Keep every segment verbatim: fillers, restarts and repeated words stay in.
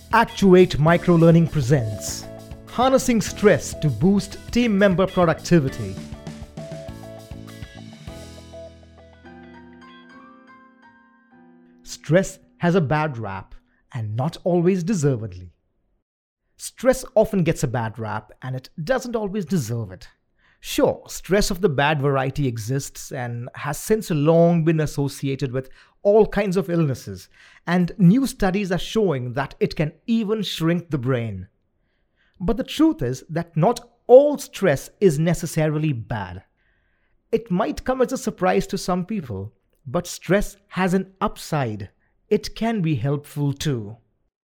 Actuate Microlearning presents Harnessing Stress to Boost Team Member Productivity. Stress has a bad rap, and not always deservedly. Stress often gets a bad rap, and it doesn't always deserve it. Sure, stress of the bad variety exists and has since long been associated with all kinds of illnesses, and new studies are showing that it can even shrink the brain. But the truth is that not all stress is necessarily bad. It might come as a surprise to some people, but stress has an upside. It can be helpful too.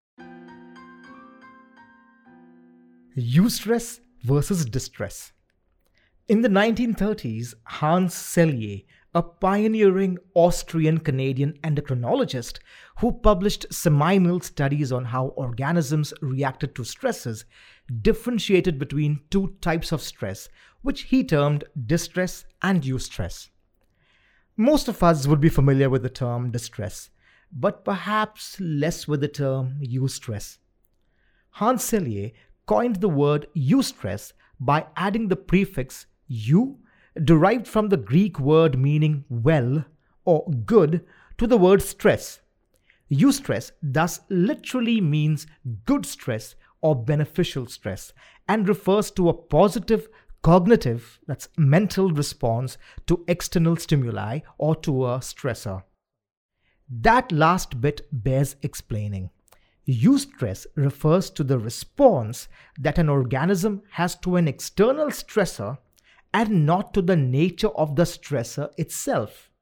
Eustress versus distress. In the nineteen thirties, Hans Selye, a pioneering Austrian-Canadian endocrinologist who published seminal studies on how organisms reacted to stresses, differentiated between two types of stress, which he termed distress and eustress. Most of us would be familiar with the term distress, but perhaps less with the term eustress. Hans Selye coined the word eustress by adding the prefix eu, derived from the Greek word meaning well or good, to the word stress. Eustress thus literally means good stress or beneficial stress and refers to a positive cognitive, that's mental response to external stimuli or to a stressor. That last bit bears explaining. Eustress refers to the response that an organism has to an external stressor and not to the nature of the stressor itself.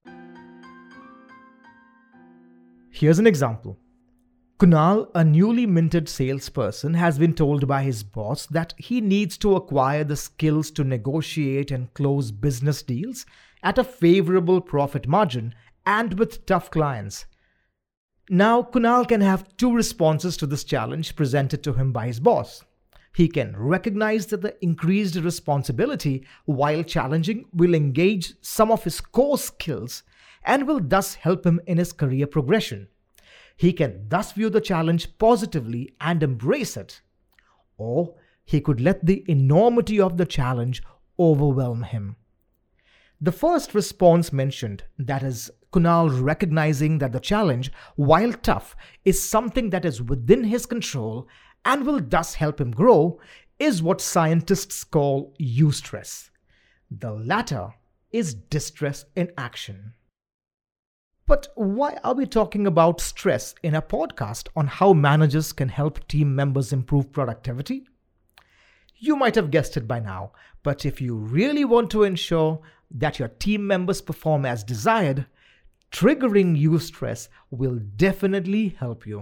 Here's an example. Kunal, a newly minted salesperson, has been told by his boss that he needs to acquire the skills to negotiate and close business deals at a favorable profit margin and with tough clients. Now, Kunal can have two responses to this challenge presented to him by his boss. He can recognize that the increased responsibility, while challenging, will engage some of his core skills and will thus help him in his career progression. He can thus view the challenge positively and embrace it. Or he could let the enormity of the challenge overwhelm him. The first response mentioned, that is, Kunal recognizing that the challenge, while tough, is something that is within his control and will thus help him grow, is what scientists call eustress. The latter is distress in action. But why are we talking about stress in a podcast on how managers can help team members improve productivity? You might have guessed it by now, but if you really want to ensure that your team members perform as desired, triggering eustress will definitely help you.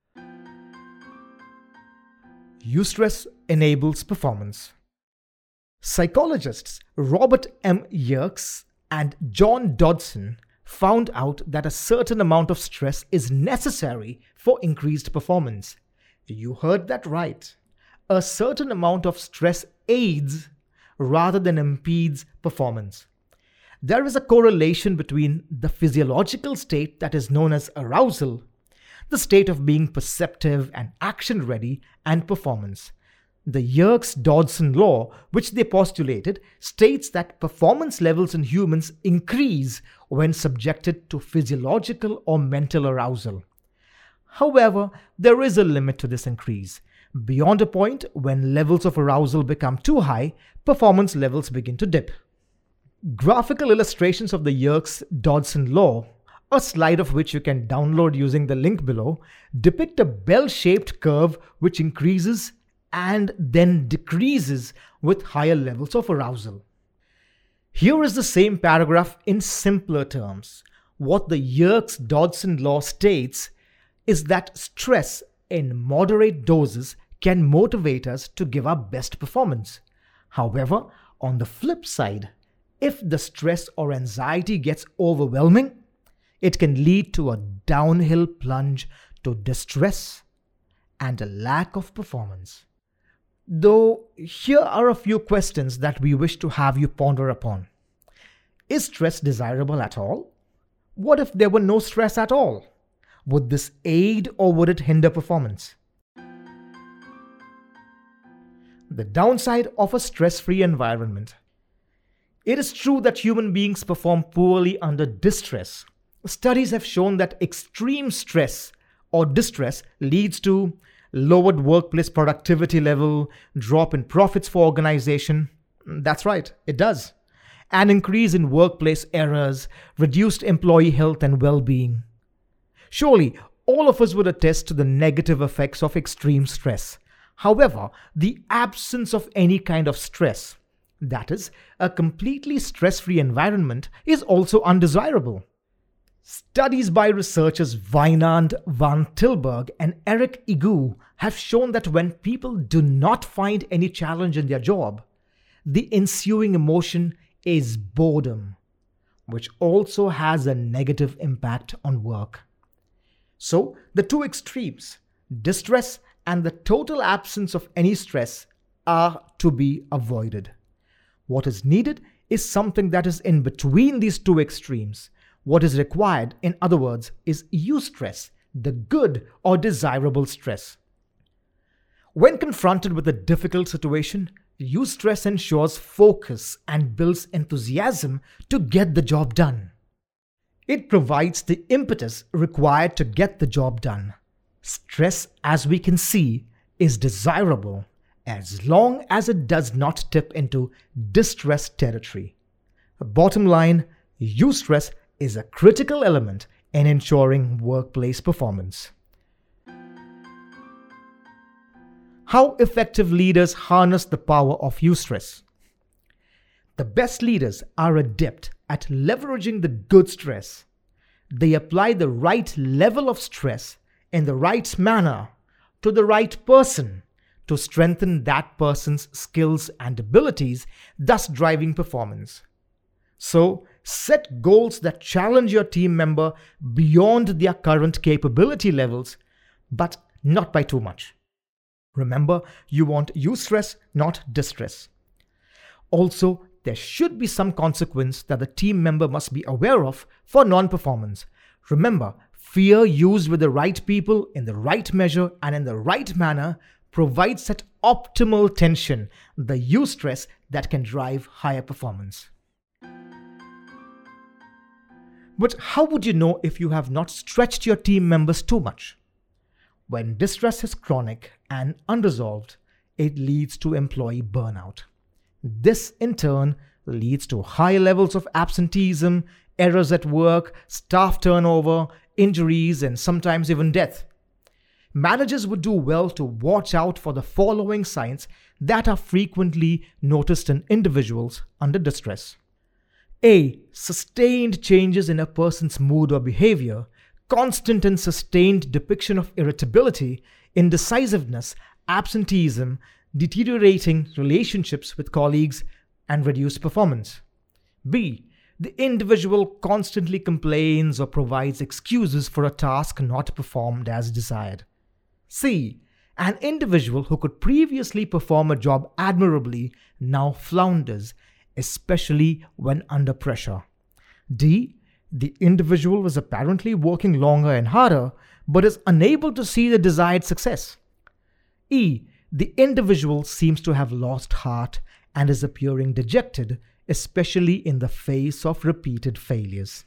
Eustress enables performance. Psychologists Robert M. Yerkes and John Dodson found out that a certain amount of stress is necessary for increased performance. You heard that right. A certain amount of stress aids rather than impedes performance. There is a correlation between the physiological state that is known as arousal, the state of being perceptive and action-ready, and performance. The Yerkes-Dodson law, which they postulated, states that performance levels in humans increase when subjected to physiological or mental arousal. However, there is a limit to this increase. Beyond a point, when levels of arousal become too high, performance levels begin to dip. Graphical illustrations of the Yerkes-Dodson law, a slide of which you can download using the link below, depict a bell-shaped curve which increases and then decreases with higher levels of arousal. Here is the same paragraph in simpler terms. What the Yerkes-Dodson law states is that stress in moderate doses can motivate us to give our best performance. However, on the flip side, if the stress or anxiety gets overwhelming, it can lead to a downhill plunge to distress and a lack of performance. Though, here are a few questions that we wish to have you ponder upon. Is stress desirable at all? What if there were no stress at all? Would this aid or would it hinder performance? The downside of a stress-free environment. It is true that human beings perform poorly under distress. Studies have shown that extreme stress or distress leads to lowered workplace productivity level, drop in profits for organization. That's right, it does. An increase in workplace errors, reduced employee health and well-being. Surely, all of us would attest to the negative effects of extreme stress. However, the absence of any kind of stress, that is, a completely stress-free environment, is also undesirable. Studies by researchers Wynand van Tilburg and Eric Igu have shown that when people do not find any challenge in their job, the ensuing emotion is boredom, which also has a negative impact on work. So, the two extremes, distress and the total absence of any stress, are to be avoided. What is needed is something that is in between these two extremes. What is required, in other words, is eustress, the good or desirable stress. When confronted with a difficult situation, eustress ensures focus and builds enthusiasm to get the job done. It provides the impetus required to get the job done. Stress, as we can see, is desirable as long as it does not tip into distress territory. Bottom line, eustress is a critical element in ensuring workplace performance. How effective leaders harness the power of eustress. The best leaders are adept at leveraging the good stress. They apply the right level of stress in the right manner to the right person to strengthen that person's skills and abilities, thus driving performance. So, set goals that challenge your team member beyond their current capability levels, but not by too much. Remember, you want eustress, not distress. Also, there should be some consequence that the team member must be aware of for non-performance. Remember, fear used with the right people in the right measure and in the right manner provides that optimal tension, the eustress that can drive higher performance. But how would you know if you have not stretched your team members too much? When distress is chronic and unresolved, it leads to employee burnout. This, in turn, leads to high levels of absenteeism, errors at work, staff turnover, injuries, and sometimes even death. Managers would do well to watch out for the following signs that are frequently noticed in individuals under distress. A. Sustained changes in a person's mood or behavior, constant and sustained depiction of irritability, indecisiveness, absenteeism, deteriorating relationships with colleagues, and reduced performance. B. The individual constantly complains or provides excuses for a task not performed as desired. C. An individual who could previously perform a job admirably now flounders, especially when under pressure. D. The individual was apparently working longer and harder, but is unable to see the desired success. E. The individual seems to have lost heart and is appearing dejected, especially in the face of repeated failures.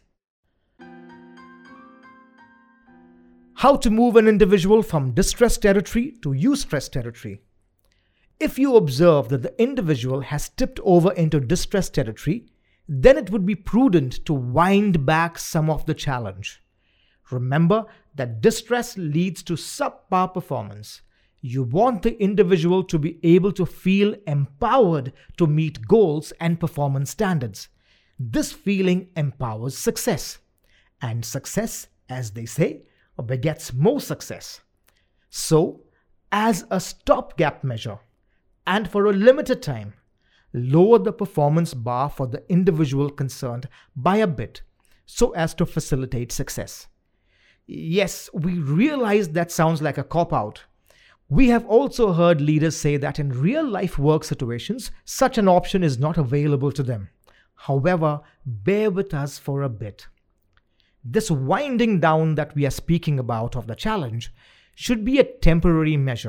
How to move an individual from distress territory to eustress territory. If you observe that the individual has tipped over into distress territory, then it would be prudent to wind back some of the challenge. Remember that distress leads to subpar performance. You want the individual to be able to feel empowered to meet goals and performance standards. This feeling empowers success. And success, as they say, begets more success. So, as a stopgap measure, and for a limited time, lower the performance bar for the individual concerned by a bit so as to facilitate success. Yes, we realize that sounds like a cop-out. We have also heard leaders say that in real-life work situations, such an option is not available to them. However, bear with us for a bit. This winding down that we are speaking about of the challenge should be a temporary measure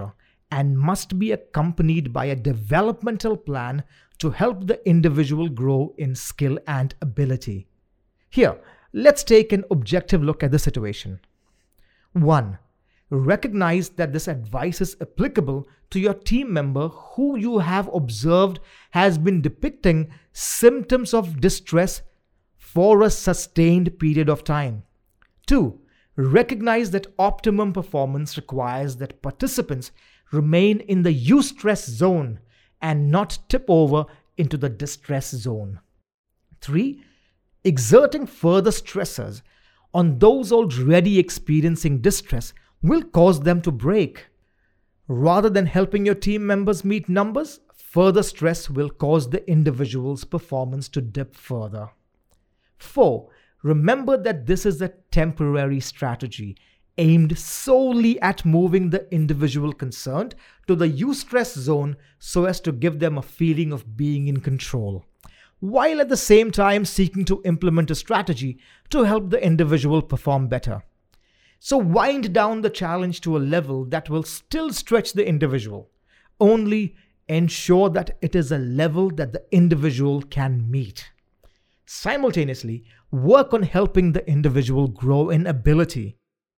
and must be accompanied by a developmental plan to help the individual grow in skill and ability. Here, let's take an objective look at the situation. one. Recognize that this advice is applicable to your team member who you have observed has been depicting symptoms of distress for a sustained period of time. two. Recognize that optimum performance requires that participants remain in the eustress zone and not tip over into the distress zone. three. Exerting further stressors on those already experiencing distress will cause them to break. Rather than helping your team members meet numbers, further stress will cause the individual's performance to dip further. four. Remember that this is a temporary strategy aimed solely at moving the individual concerned to the eustress zone so as to give them a feeling of being in control, while at the same time seeking to implement a strategy to help the individual perform better. So wind down the challenge to a level that will still stretch the individual. Only ensure that it is a level that the individual can meet. Simultaneously, work on helping the individual grow in ability.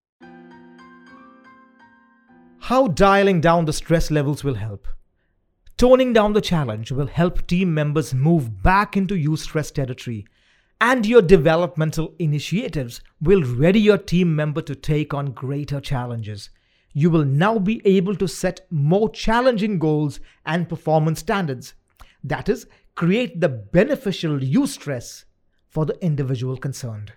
How dialing down the stress levels will help. Toning down the challenge will help team members move back into eustress territory, and your developmental initiatives will ready your team member to take on greater challenges. You will now be able to set more challenging goals and performance standards. That is, create the beneficial eustress for the individual concerned.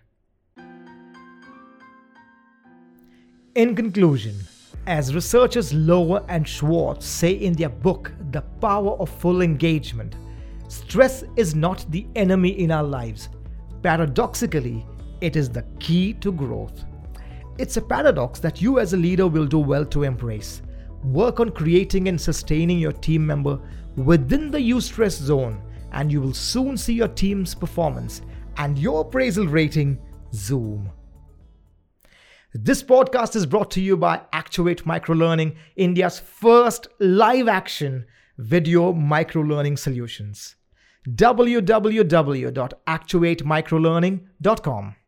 In conclusion, as researchers Lower and Schwartz say in their book, The Power of Full Engagement, stress is not the enemy in our lives. Paradoxically, it is the key to growth. It's a paradox that you as a leader will do well to embrace. Work on creating and sustaining your team member within the eustress zone, and you will soon see your team's performance and your appraisal rating zoom. This podcast is brought to you by Actuate Microlearning, India's first live-action video microlearning solutions. w w w dot actuate microlearning dot com